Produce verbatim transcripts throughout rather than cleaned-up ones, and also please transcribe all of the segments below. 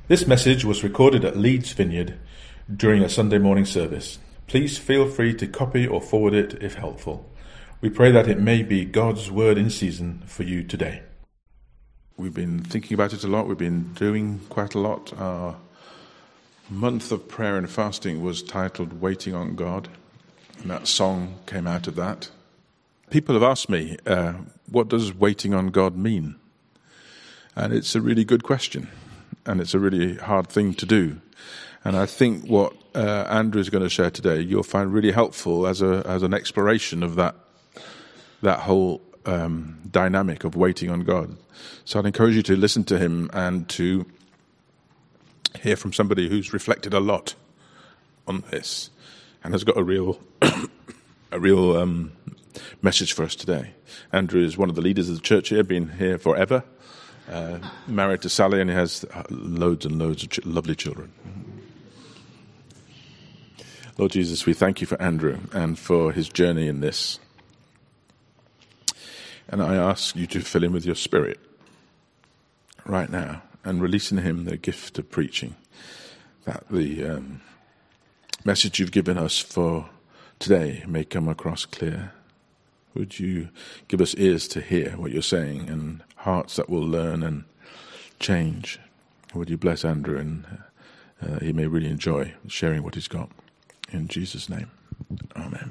This message was recorded at Leeds Vineyard during a Sunday morning service. Please feel free to copy or forward it if helpful. We pray that it may be God's word in season for you today. We've been thinking about it a lot. We've been doing quite a lot. Our month of prayer and fasting was titled Waiting on God, and that song came out of that. People have asked me, uh, what does waiting on God mean? And it's a really good question. And it's a really hard thing to do. And I think what uh, Andrew is going to share today, you'll find really helpful as a as an exploration of that that whole um, dynamic of waiting on God. So I'd encourage you to listen to him and to hear from somebody who's reflected a lot on this and has got a real a real um, message for us today. Andrew is one of the leaders of the church here, been here forever. Uh, married to Sally, and he has loads and loads of ch- lovely children. Lord Jesus, we thank you for Andrew and for his journey in this. And I ask you to fill him with your spirit right now and release in him the gift of preaching, that the um, message you've given us for today may come across clear. Would you give us ears to hear what you're saying and hearts that will learn and change? Would you bless Andrew and uh, he may really enjoy sharing what he's got. In Jesus' name, amen.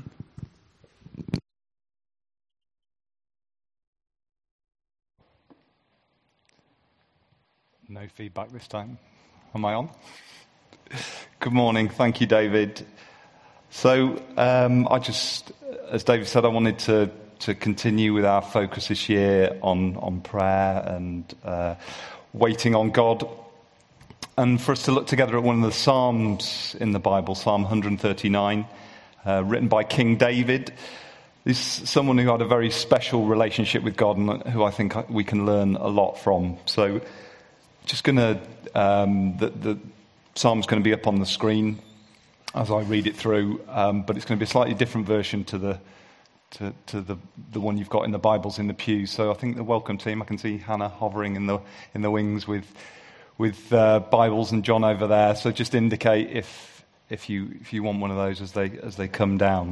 No feedback this time. Am I on? Good morning. Thank you, David. So um, I just, as David said, I wanted to to continue with our focus this year on, on prayer and uh, waiting on God. And for us to look together at one of the Psalms in the Bible, Psalm one thirty-nine, uh, written by King David. This is someone who had a very special relationship with God and who I think we can learn a lot from. So just going to, um, the, the Psalm's going to be up on the screen as I read it through, um, but it's going to be a slightly different version to the to, to the the one you've got in the Bibles in the pews. So I think the welcome team, I can see Hannah hovering in the in the wings with with uh, Bibles and John over there. So just indicate if if you if you want one of those as they as they come down.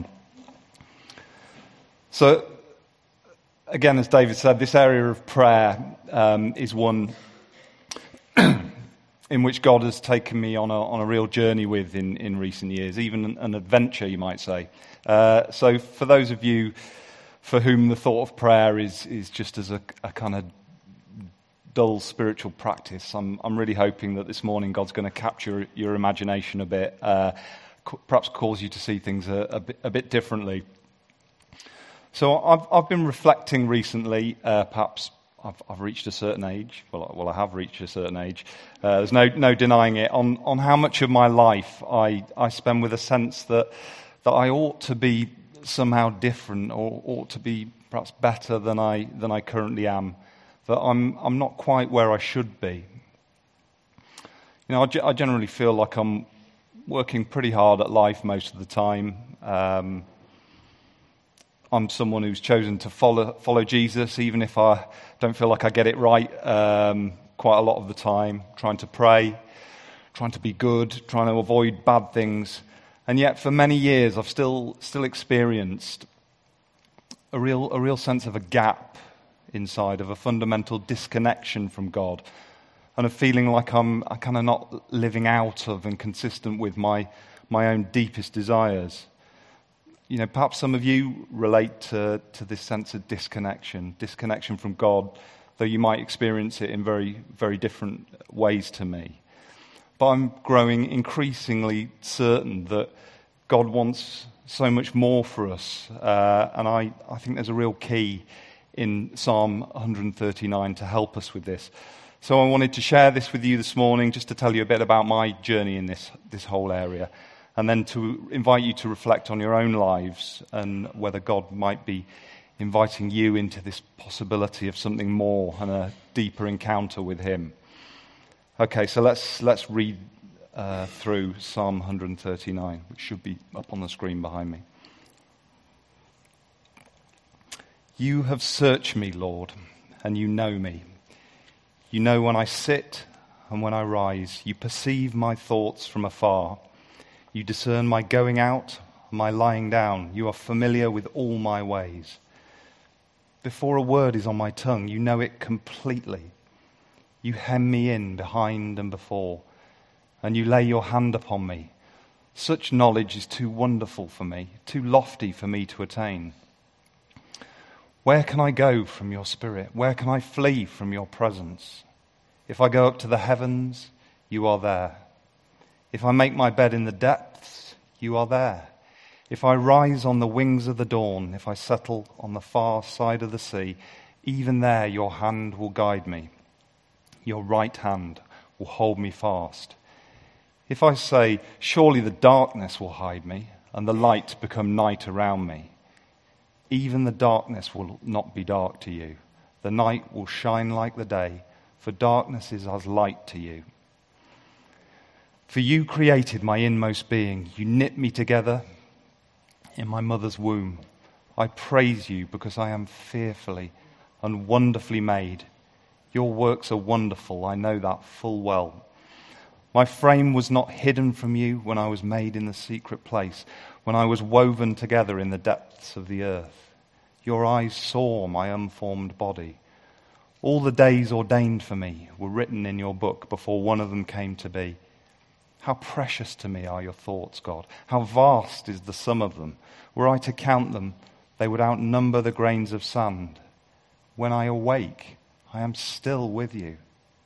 So again, as David said, this area of prayer um, is one in which God has taken me on a on a real journey with in, in recent years, even an, an adventure, you might say. Uh, so for those of you for whom the thought of prayer is is just as a, a kind of dull spiritual practice, I'm I'm really hoping that this morning God's going to capture your imagination a bit, uh, perhaps cause you to see things a, a, bit, a bit differently. So I've I've been reflecting recently, uh, perhaps. I've, I've reached a certain age. Well, well, I have reached a certain age. Uh, there's no no denying it. On on how much of my life I, I spend with a sense that that I ought to be somehow different, or ought to be perhaps better than I than I currently am. That I'm I'm not quite where I should be. You know, I, I generally feel like I'm working pretty hard at life most of the time. Um, I'm someone who's chosen to follow follow Jesus, even if I don't feel like I get it right um, quite a lot of the time. Trying to pray, trying to be good, trying to avoid bad things. And yet for many years I've still still experienced a real a real sense of a gap inside, of a fundamental disconnection from God, and a feeling like I'm I kind of not living out of and consistent with my my own deepest desires. You know, perhaps some of you relate to, to this sense of disconnection, disconnection from God, though you might experience it in very, very different ways to me. But I'm growing increasingly certain that God wants so much more for us. Uh, and I, I think there's a real key in Psalm one thirty-nine to help us with this. So I wanted to share this with you this morning, just to tell you a bit about my journey in this, this whole area. And then to invite you to reflect on your own lives and whether God might be inviting you into this possibility of something more and a deeper encounter with him. Okay, so let's let's read uh, through Psalm one thirty-nine, which should be up on the screen behind me. You have searched me, Lord, and you know me. You know when I sit and when I rise. You perceive my thoughts from afar. You discern my going out, my lying down. You are familiar with all my ways. Before a word is on my tongue, you know it completely. You hem me in behind and before, and you lay your hand upon me. Such knowledge is too wonderful for me, too lofty for me to attain. Where can I go from your spirit? Where can I flee from your presence? If I go up to the heavens, you are there. If I make my bed in the depths, you are there. If I rise on the wings of the dawn, if I settle on the far side of the sea, even there your hand will guide me. Your right hand will hold me fast. If I say, surely the darkness will hide me, and the light become night around me, even the darkness will not be dark to you. The night will shine like the day, for darkness is as light to you. For you created my inmost being. You knit me together in my mother's womb. I praise you because I am fearfully and wonderfully made. Your works are wonderful, I know that full well. My frame was not hidden from you when I was made in the secret place, when I was woven together in the depths of the earth. Your eyes saw my unformed body. All the days ordained for me were written in your book before one of them came to be. How precious to me are your thoughts, God. How vast is the sum of them. Were I to count them, they would outnumber the grains of sand. When I awake, I am still with you.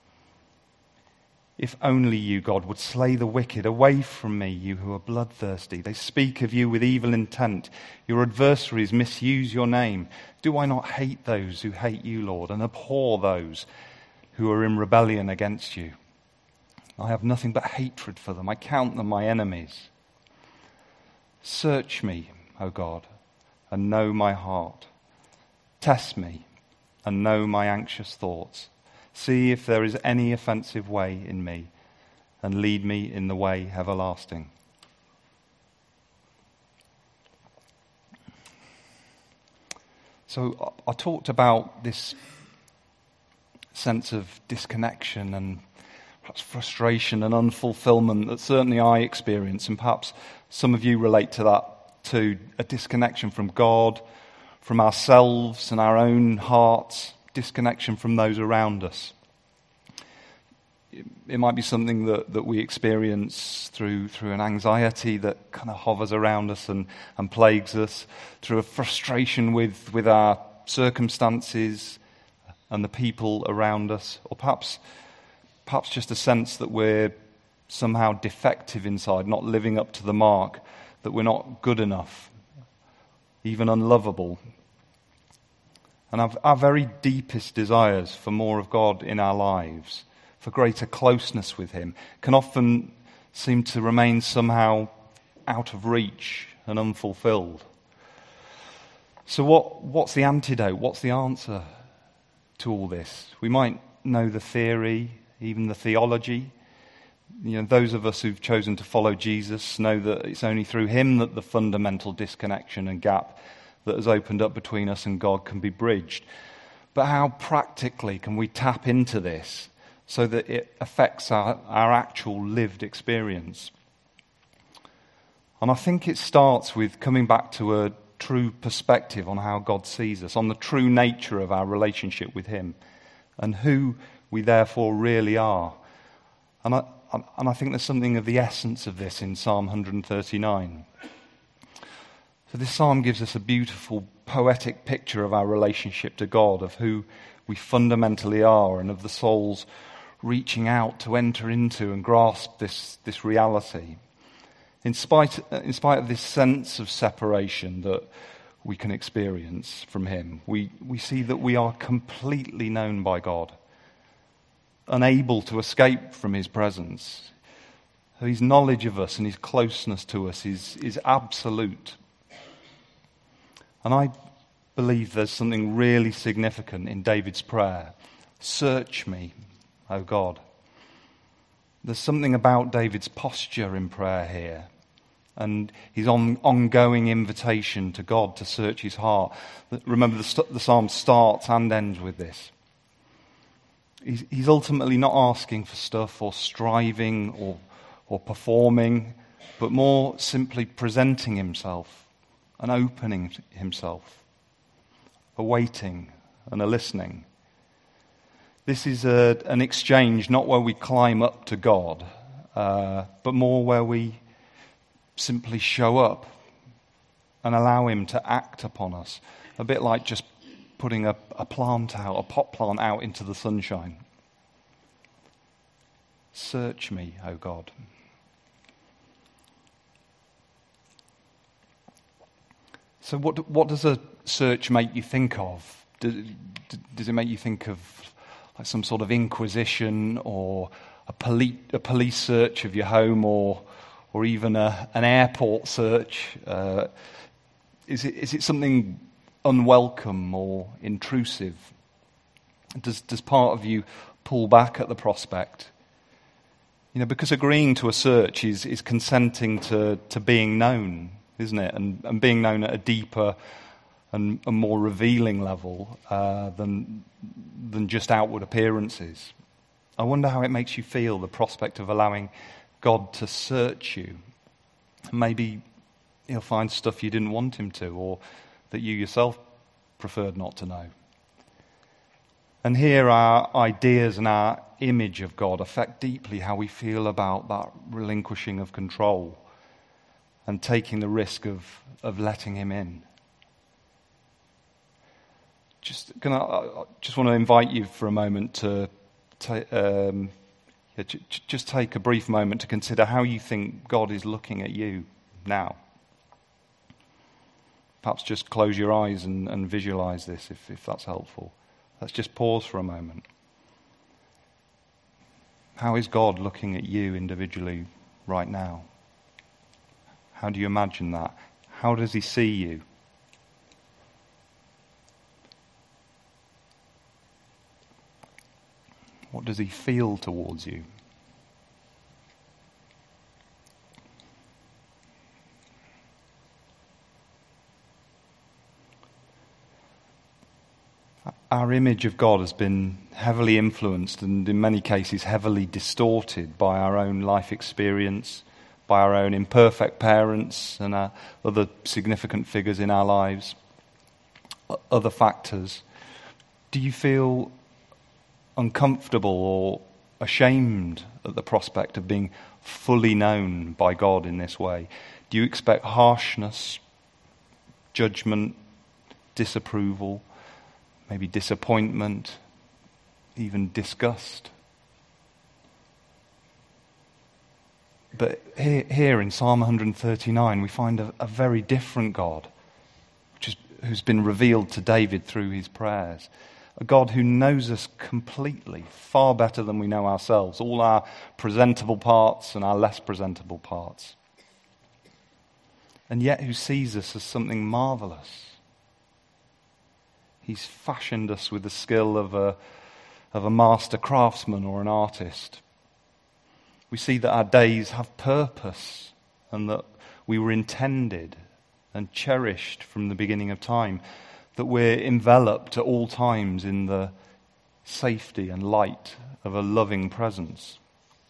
If only you, God, would slay the wicked. Away from me, you who are bloodthirsty. They speak of you with evil intent. Your adversaries misuse your name. Do I not hate those who hate you, Lord, and abhor those who are in rebellion against you? I have nothing but hatred for them. I count them my enemies. Search me, O God, and know my heart. Test me and know my anxious thoughts. See if there is any offensive way in me, and lead me in the way everlasting. So I talked about this sense of disconnection and perhaps frustration and unfulfillment that certainly I experience, and perhaps some of you relate to that too, a disconnection from God, from ourselves and our own hearts, disconnection from those around us. It might be something that, that we experience through through an anxiety that kind of hovers around us and, and plagues us, through a frustration with, with our circumstances and the people around us, or perhaps perhaps just a sense that we're somehow defective inside, not living up to the mark, that we're not good enough, even unlovable. And our, our very deepest desires for more of God in our lives, for greater closeness with him, can often seem to remain somehow out of reach and unfulfilled. So what, what's the antidote? What's the answer to all this? We might know the theory, even the theology. You know, those of us who've chosen to follow Jesus know that it's only through him that the fundamental disconnection and gap that has opened up between us and God can be bridged. But how practically can we tap into this so that it affects our, our actual lived experience? And I think it starts with coming back to a true perspective on how God sees us, on the true nature of our relationship with him, and who we therefore really are. And I, and I think there's something of the essence of this in Psalm one thirty-nine. So this psalm gives us a beautiful poetic picture of our relationship to God, of who we fundamentally are, and of the soul's reaching out to enter into and grasp this, this reality. In spite, in spite of this sense of separation that we can experience from him, we, we see that we are completely known by God, unable to escape from his presence. His knowledge of us and his closeness to us is, is absolute. And I believe there's something really significant in David's prayer. Search me, O God. There's something about David's posture in prayer here, and his on, ongoing invitation to God to search his heart. Remember, the, the psalm starts and ends with this. He's, he's ultimately not asking for stuff or striving or, or performing, but more simply presenting himself and opening himself, a waiting and a listening. This is a, an exchange not where we climb up to God, uh, but more where we simply show up and allow him to act upon us, a bit like just putting a, a plant out, a pot plant out into the sunshine. Search me, O God. So what what does a search make you think of? Does, does it make you think of like some sort of inquisition or a police, a police search of your home, or or even a, an airport search? Uh, is it is it something unwelcome or intrusive? Does does part of you pull back at the prospect? You know, because agreeing to a search is is consenting to, to being known, isn't it? And and being known at a deeper and a more revealing level uh, than than just outward appearances. I wonder how it makes you feel, the prospect of allowing God to search you. Maybe he'll find stuff you didn't want him to, or that you yourself preferred not to know. And here our ideas and our image of God affect deeply how we feel about that relinquishing of control and taking the risk of, of letting him in. Just gonna, I just want to invite you for a moment to ta- um, yeah, j- just take a brief moment to consider how you think God is looking at you now. Perhaps just close your eyes and, and visualize this if, if that's helpful. Let's just pause for a moment. How is God looking at you individually right now? How do you imagine that? How does he see you? What does he feel towards you? Our image of God has been heavily influenced and in many cases heavily distorted by our own life experience, by our own imperfect parents and our other significant figures in our lives, other factors. Do you feel uncomfortable or ashamed at the prospect of being fully known by God in this way? Do you expect harshness, judgment, disapproval, maybe disappointment, even disgust? But here, here in Psalm one thirty-nine, we find a, a very different God, which is, who's been revealed to David through his prayers. A God who knows us completely, far better than we know ourselves, all our presentable parts and our less presentable parts. And yet who sees us as something marvelous. He's fashioned us with the skill of a, of a master craftsman or an artist. We see that our days have purpose and that we were intended and cherished from the beginning of time, that we're enveloped at all times in the safety and light of a loving presence.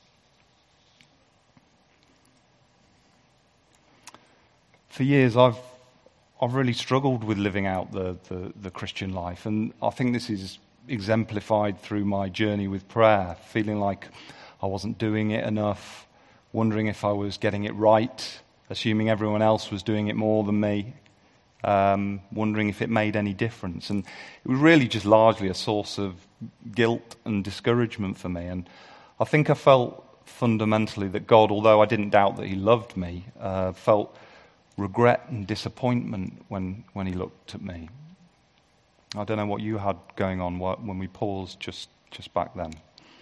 For years I've I've really struggled with living out the, the, the Christian life, and I think this is exemplified through my journey with prayer, feeling like I wasn't doing it enough, wondering if I was getting it right, assuming everyone else was doing it more than me, um, wondering if it made any difference. And it was really just largely a source of guilt and discouragement for me. And I think I felt fundamentally that God, although I didn't doubt that he loved me, uh, felt regret and disappointment when, when he looked at me. I don't know what you had going on when we paused just, just back then,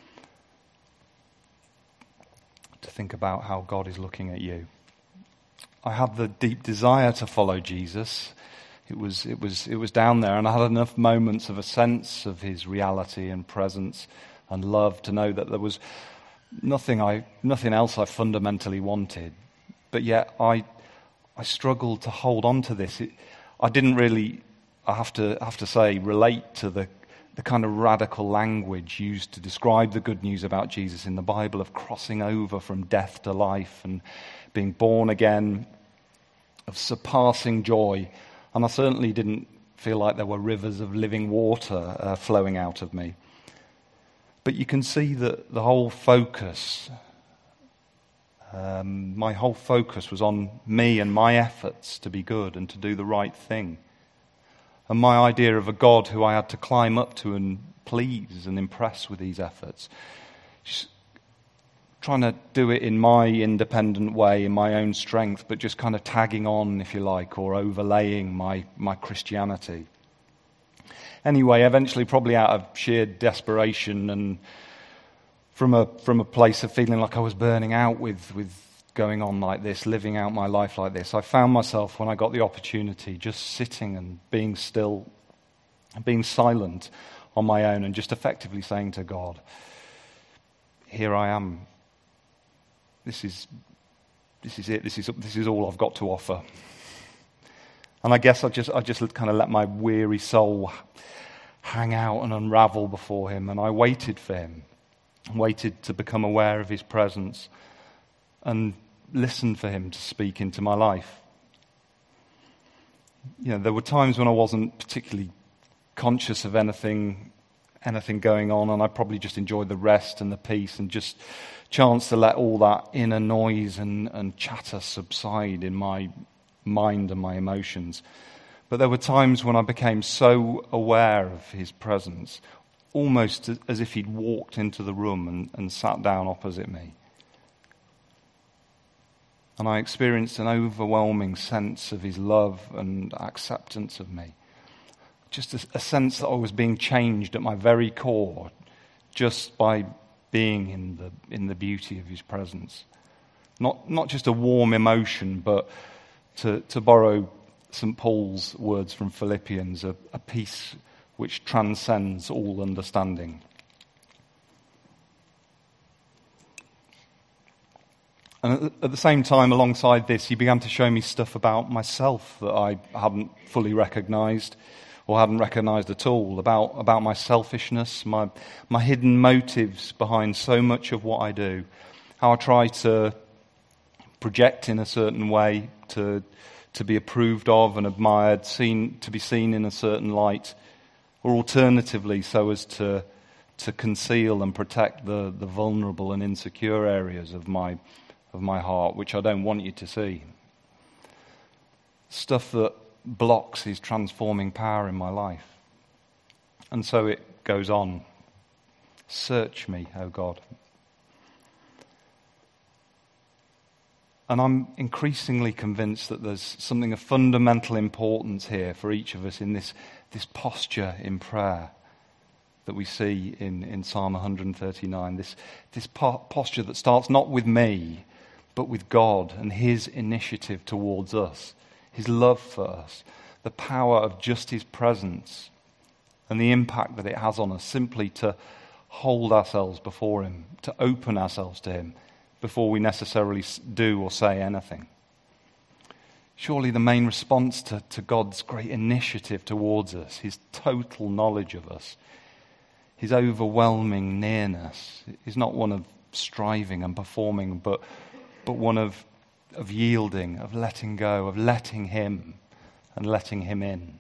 to think about how God is looking at you. I had the deep desire to follow Jesus. It was, it was, it was down there, and I had enough moments of a sense of his reality and presence and love to know that there was nothing I, nothing else I fundamentally wanted. But yet I I struggled to hold on to this. It, I didn't really, I have to have to say, relate to the the kind of radical language used to describe the good news about Jesus in the Bible of crossing over from death to life and being born again, of surpassing joy. And I certainly didn't feel like there were rivers of living water uh, flowing out of me. But you can see that the whole focus, um, my whole focus was on me and my efforts to be good and to do the right thing. And my idea of a God who I had to climb up to and please and impress with these efforts. Just trying to do it in my independent way, in my own strength, but just kind of tagging on, if you like, or overlaying my, my Christianity. Anyway, eventually, probably out of sheer desperation and from a from a place of feeling like I was burning out with, with going on like this, living out my life like this, I found myself, when I got the opportunity, just sitting and being still, being silent on my own, and just effectively saying to God, here I am. This is this is it. This is this is all I've got to offer. And I guess I just I just kind of let my weary soul hang out and unravel before him, and I waited for him, waited to become aware of his presence, and listened for him to speak into my life. You know, there were times when I wasn't particularly conscious of anything, anything going on, and I probably just enjoyed the rest and the peace and just chance to let all that inner noise and, and chatter subside in my mind and my emotions. But there were times when I became so aware of his presence, almost as if he'd walked into the room and, and sat down opposite me. And I experienced an overwhelming sense of his love and acceptance of me. Just a, a sense that I was being changed at my very core just by being in the in the beauty of his presence. Not not just a warm emotion, but to, to borrow Saint Paul's words from Philippians, a, a peace which transcends all understanding. And at the same time, alongside this, he began to show me stuff about myself that I hadn't fully recognized or hadn't recognized at all, about, about my selfishness, my, my hidden motives behind so much of what I do, how I try to project in a certain way, to, to be approved of and admired, seen, to be seen in a certain light, or alternatively so as to, to conceal and protect the, the vulnerable and insecure areas of my of my heart, which I don't want you to see. Stuff that blocks his transforming power in my life. And so it goes on. Search me, O God. And I'm increasingly convinced that there's something of fundamental importance here for each of us in this, this posture in prayer that we see in, in Psalm one thirty-nine. This, this po- posture that starts not with me, but with God and his initiative towards us, his love for us, the power of just his presence and the impact that it has on us, simply to hold ourselves before him, to open ourselves to him before we necessarily do or say anything. Surely the main response to, to God's great initiative towards us, his total knowledge of us, his overwhelming nearness, is not one of striving and performing, but but one of, of yielding, of letting go, of letting him and letting him in.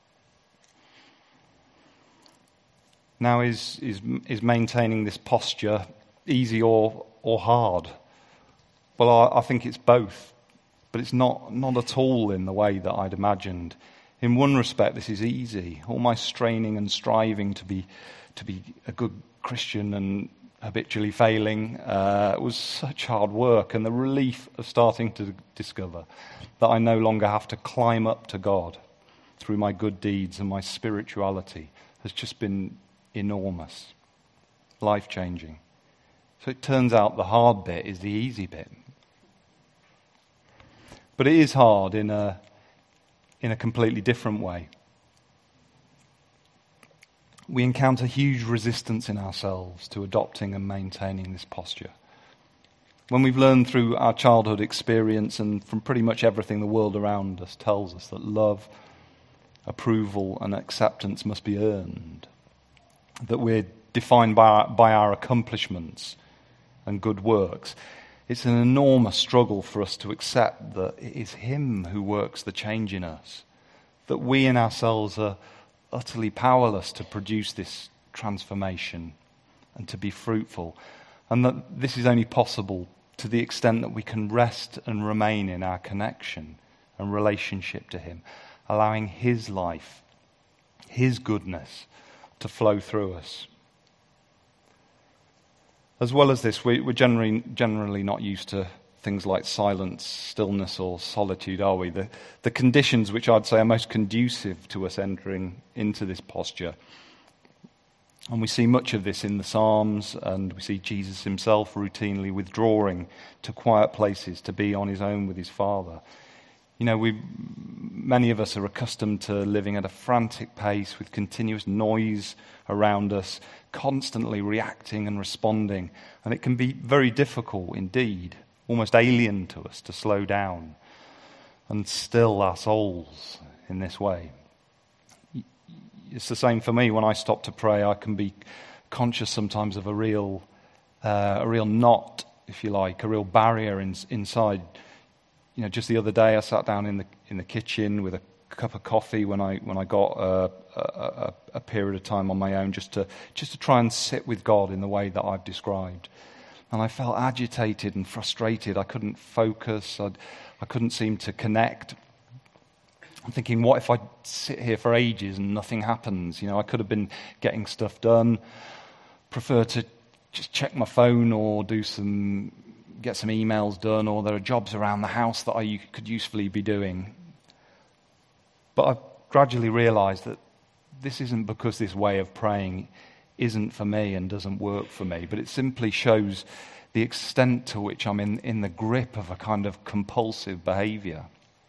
Now, is is is maintaining this posture easy or or hard? Well, I, I think it's both, but it's not not at all in the way that I'd imagined. In one respect, this is easy. All my straining and striving to be to be a good Christian and habitually failing uh, was such hard work, and the relief of starting to discover that I no longer have to climb up to God through my good deeds and my spirituality has just been enormous, life-changing. So it turns out the hard bit is the easy bit. But it is hard in a in a completely different way. We encounter huge resistance in ourselves to adopting and maintaining this posture. When we've learned through our childhood experience and from pretty much everything the world around us tells us that love, approval, and acceptance must be earned, that we're defined by our, by our accomplishments and good works. It's an enormous struggle for us to accept that it is him who works the change in us, that we in ourselves are utterly powerless to produce this transformation and to be fruitful, and that this is only possible to the extent that we can rest and remain in our connection and relationship to him, allowing his life, his goodness to flow through us. As well as this, we, we're generally, generally not used to things like silence, stillness, or solitude, are we? The, the conditions which I'd say are most conducive to us entering into this posture. And we see much of this in the Psalms, and we see Jesus himself routinely withdrawing to quiet places to be on his own with his Father. You know, we, many of us are accustomed to living at a frantic pace with continuous noise around us, constantly reacting and responding. And it can be very difficult indeed, almost alien to us, to slow down and still our souls in this way. It's the same for me. When I stop to pray, I can be conscious sometimes of a real, uh, a real knot, if you like, a real barrier in, inside. You know, just the other day, I sat down in the in the kitchen with a cup of coffee when I when I got uh, a, a, a period of time on my own, just to just to try and sit with God in the way that I've described. And I felt agitated and frustrated. I couldn't focus. I'd, I couldn't seem to connect. I'm thinking, what if I sit here for ages and nothing happens? You know, I could have been getting stuff done. Prefer to just check my phone or do some, get some emails done, or there are jobs around the house that I could usefully be doing. But I've gradually realized that this isn't because this way of praying isn't for me and doesn't work for me, but it simply shows the extent to which I'm in, in the grip of a kind of compulsive behavior.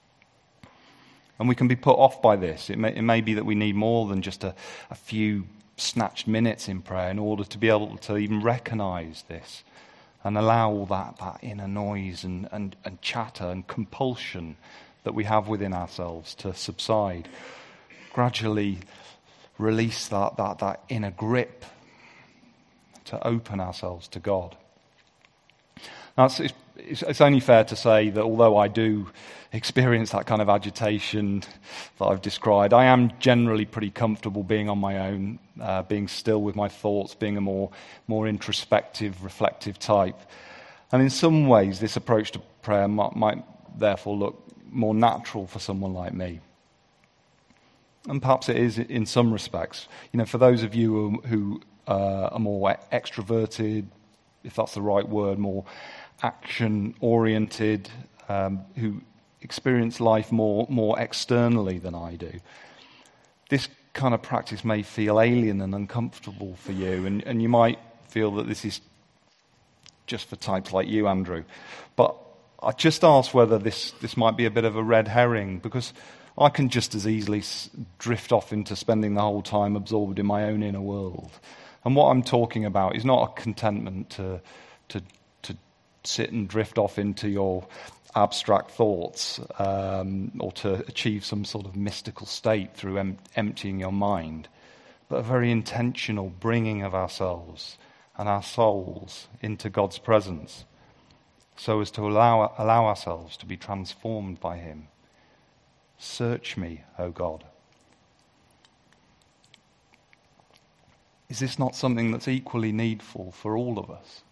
And we can be put off by this. It may, it may be that we need more than just a, a few snatched minutes in prayer in order to be able to even recognize this and allow all that, that inner noise and, and, and chatter and compulsion that we have within ourselves to subside. Gradually release that, that, that inner grip to open ourselves to God. Now, it's, it's, it's only fair to say that although I do experience that kind of agitation that I've described, I am generally pretty comfortable being on my own, uh, being still with my thoughts, being a more, more introspective, reflective type. And in some ways, this approach to prayer might, might therefore look more natural for someone like me. And perhaps it is in some respects. You know, for those of you who, who uh, are more extroverted, if that's the right word, more action-oriented, um, who experience life more more externally than I do, this kind of practice may feel alien and uncomfortable for you, and, and you might feel that this is just for types like you, Andrew. But I just ask whether this, this might be a bit of a red herring, because I can just as easily s- drift off into spending the whole time absorbed in my own inner world. And what I'm talking about is not a contentment to to to sit and drift off into your abstract thoughts, um, or to achieve some sort of mystical state through em- emptying your mind, but a very intentional bringing of ourselves and our souls into God's presence, so as to allow allow ourselves to be transformed by him. Search me, O God. Is this not something that's equally needful for all of us?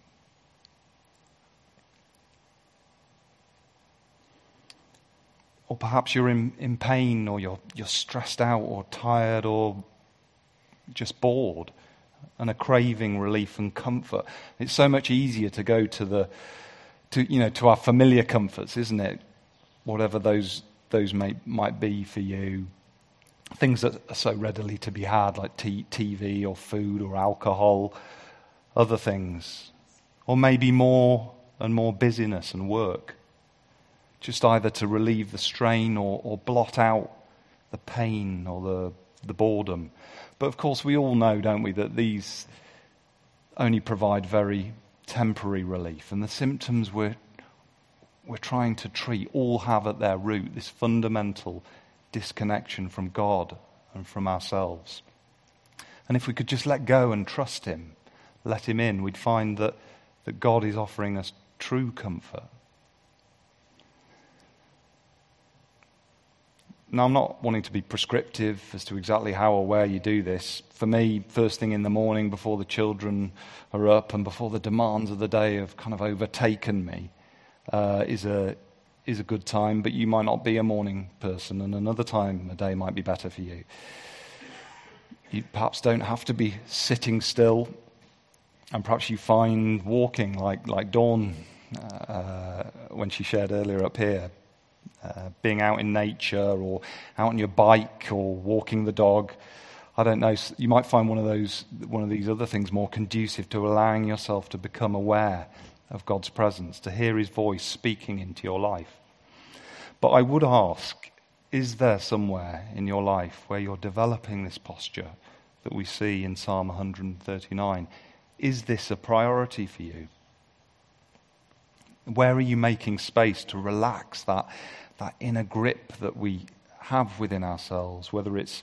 Or perhaps you're in, in pain, or you're you're stressed out, or tired, or just bored, and are craving relief and comfort. It's so much easier to go to the to you know to our familiar comforts, isn't it? Whatever those those may might be for you. Things that are so readily to be had, like t- TV or food or alcohol, other things. Or maybe more and more busyness and work, just either to relieve the strain or, or blot out the pain or the, the boredom. But of course we all know, don't we, that these only provide very temporary relief, and the symptoms we're, we're trying to treat all have at their root this fundamental disconnection from God and from ourselves. And if we could just let go and trust him, let him in, we'd find that, that God is offering us true comfort. Now, I'm not wanting to be prescriptive as to exactly how or where you do this. For me, first thing in the morning before the children are up and before the demands of the day have kind of overtaken me uh, is a is a good time, but you might not be a morning person, and another time a day might be better for you. You perhaps don't have to be sitting still, and perhaps you find walking, like, like Dawn, uh, when she shared earlier up here, uh, being out in nature or out on your bike or walking the dog. I don't know, you might find one of those, one of these other things more conducive to allowing yourself to become aware of God's presence, to hear his voice speaking into your life. But I would ask, is there somewhere in your life where you're developing this posture that we see in Psalm one thirty-nine? Is this a priority for you? Where are you making space to relax that, that inner grip that we have within ourselves, whether it's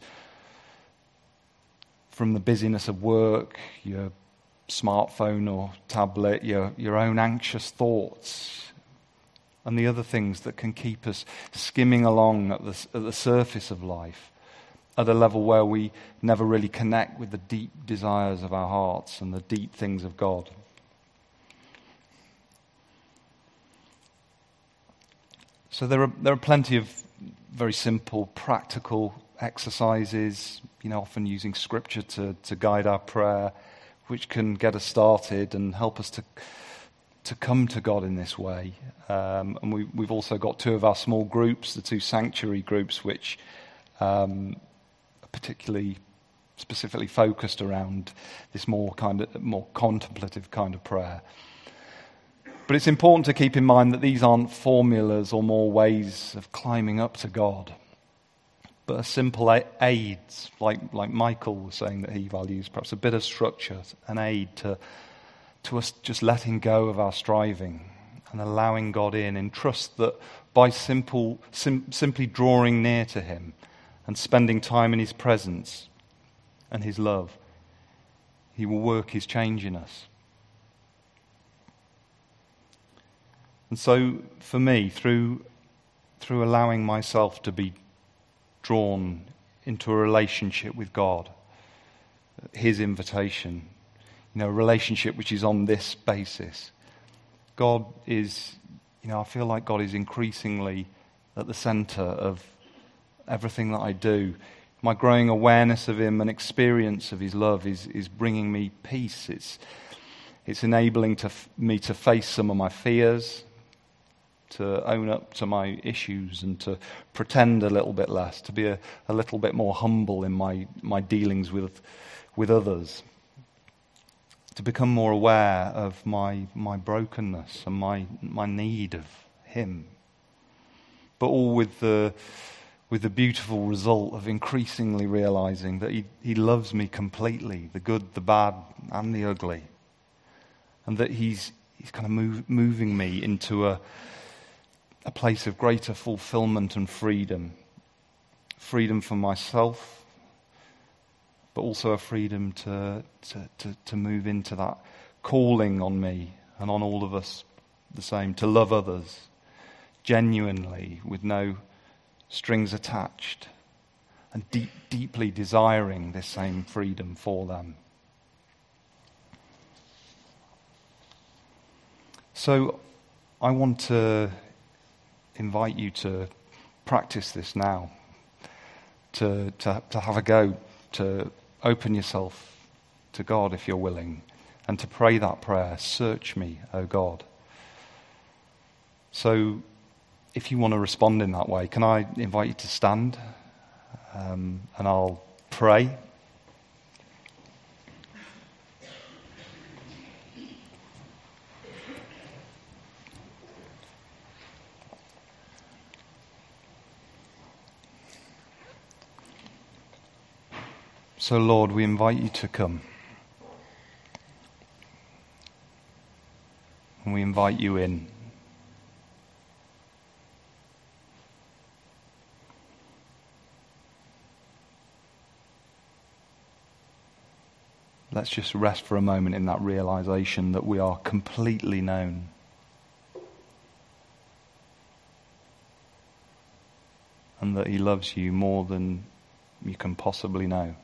from the busyness of work, your smartphone or tablet, your, your own anxious thoughts, and the other things that can keep us skimming along at the, at the surface of life, at a level where we never really connect with the deep desires of our hearts and the deep things of God. So there are there are plenty of very simple, practical exercises, you know, often using scripture to, to guide our prayer, which can get us started and help us to to come to God in this way. Um, and we, we've also got two of our small groups, the two sanctuary groups, which um, are particularly specifically focused around this more kind of more contemplative kind of prayer. But it's important to keep in mind that these aren't formulas or more ways of climbing up to God, but are simple aids, like like Michael was saying that he values, perhaps a bit of structure, an aid to to us just letting go of our striving and allowing God in, in trust that by simple, sim, simply drawing near to him and spending time in his presence and his love, he will work his change in us. And so for me, through through allowing myself to be drawn into a relationship with God, his invitation, you know, a relationship which is on this basis. God is, you know, I feel like God is increasingly at the center of everything that I do. My growing awareness of him and experience of his love is is bringing me peace. It's it's enabling to me to face some of my fears, to own up to my issues and to pretend a little bit less, to be a, a little bit more humble in my, my dealings with with others, to become more aware of my my brokenness and my my need of him. But all with the with the beautiful result of increasingly realizing that he, he loves me completely, the good, the bad, and the ugly. And that he's he's kind of move, moving me into a a place of greater fulfillment and freedom. Freedom for myself, but also a freedom to, to, to, to move into that calling on me and on all of us the same, to love others genuinely with no strings attached and deep, deeply desiring this same freedom for them. So I want to invite you to practice this now, to, to to have a go, to open yourself to God if you're willing, and to pray that prayer, search me, O God. So if you want to respond in that way, can I invite you to stand, um, and I'll pray. So, Lord, we invite you to come. And we invite you in. let's just rest for a moment in that realization that we are completely known. And that he loves you more than you can possibly know.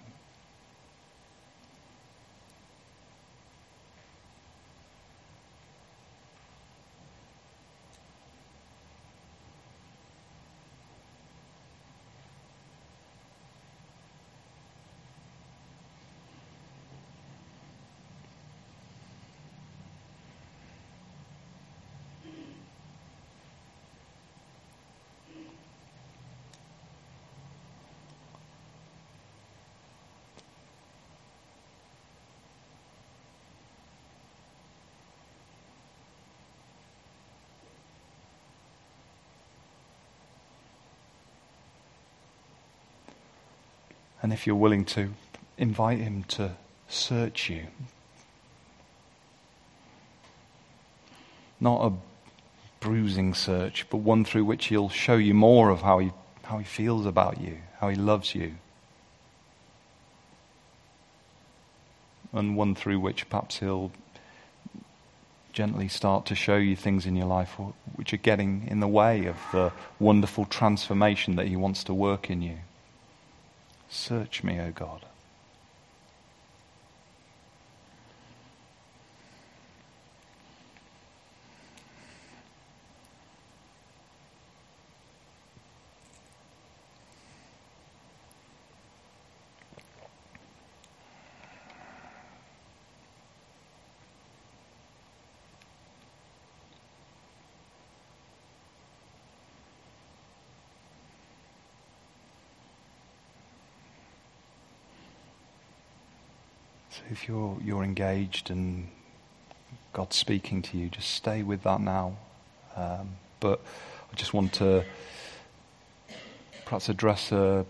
And if you're willing to, invite him to search you. Not a bruising search, but one through which he'll show you more of how he, how he feels about you, how he loves you. And one through which perhaps he'll gently start to show you things in your life which are getting in the way of the wonderful transformation that he wants to work in you. Search me, O God. So if you're you're engaged and God's speaking to you, just stay with that now. Um, but I just want to perhaps address a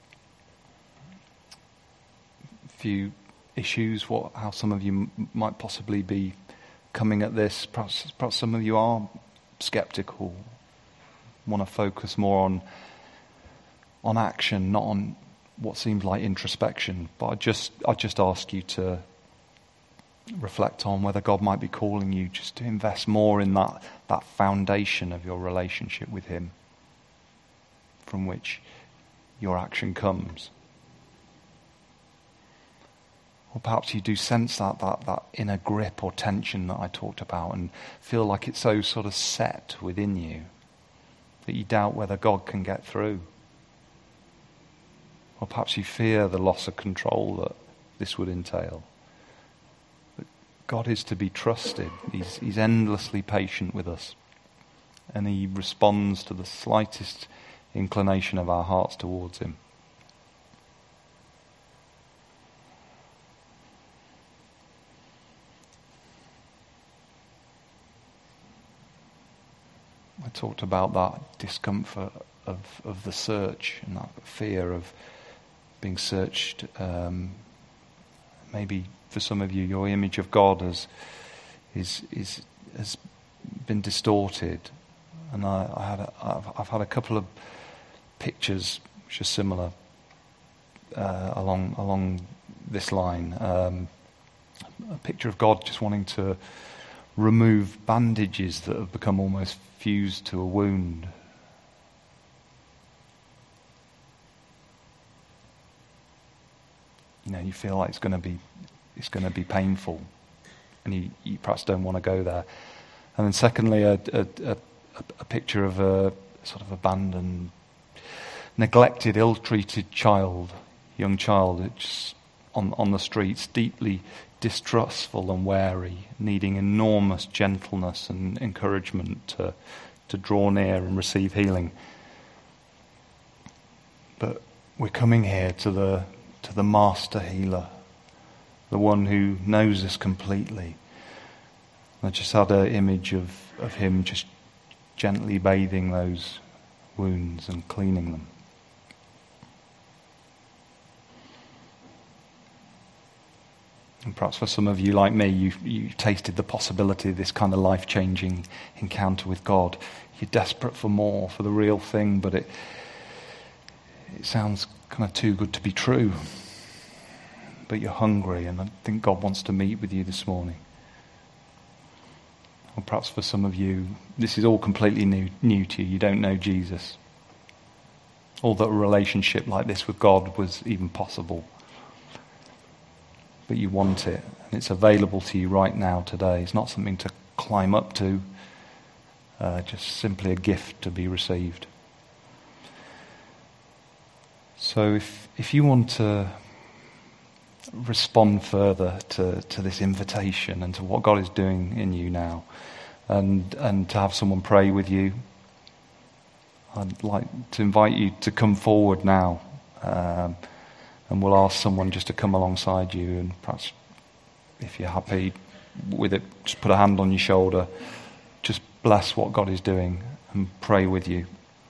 few issues, what how some of you m- might possibly be coming at this. Perhaps, perhaps some of you are skeptical, want to focus more on on action, not on what seems like introspection. But I just I just ask you to reflect on whether God might be calling you just to invest more in that, that foundation of your relationship with him, from which your action comes. Or perhaps you do sense that, that, that inner grip or tension that I talked about and feel like it's so sort of set within you that you doubt whether God can get through. Or perhaps you fear the loss of control that this would entail. But God is to be trusted. He's, he's endlessly patient with us. And he responds to the slightest inclination of our hearts towards him. I talked about that discomfort of, of the search and that fear of being searched. Um, maybe for some of you, your image of God has is is has been distorted, and I, I had a, I've, I've had a couple of pictures which are similar uh, along along this line. Um, a picture of God just wanting to remove bandages that have become almost fused to a wound. You know, you feel like it's going to be, it's going to be painful, and you, you perhaps don't want to go there. And then, secondly, a, a, a, a picture of a sort of abandoned, neglected, ill-treated child, young child, it's on on the streets, deeply distrustful and wary, needing enormous gentleness and encouragement to to draw near and receive healing. But we're coming here to the to the master healer, the one who knows us completely. I just had an image of, of him just gently bathing those wounds and cleaning them. And perhaps for some of you like me, you you tasted the possibility of this kind of life-changing encounter with God. You're desperate for more, for the real thing, but it it sounds kind of too good to be true. but you're hungry, and I think God wants to meet with you this morning. Or perhaps for some of you, this is all completely new, new to you. You don't know Jesus. Or that a relationship like this with God was even possible. But you want it, and it's available to you right now today. It's not something to climb up to, uh, just simply a gift to be received. So if if you want to respond further to, to this invitation and to what God is doing in you now, and and to have someone pray with you, I'd like to invite you to come forward now, um, and we'll ask someone just to come alongside you, and perhaps if you're happy with it, just put a hand on your shoulder, just bless what God is doing and pray with you.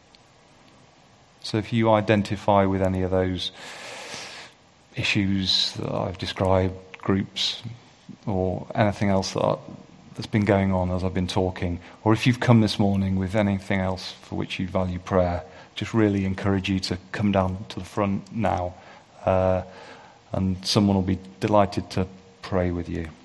So if you identify with any of those issues that I've described, groups, or anything else that I, that's been going on as I've been talking, or if you've come this morning with anything else for which you value prayer, just really encourage you to come down to the front now, uh, and someone will be delighted to pray with you.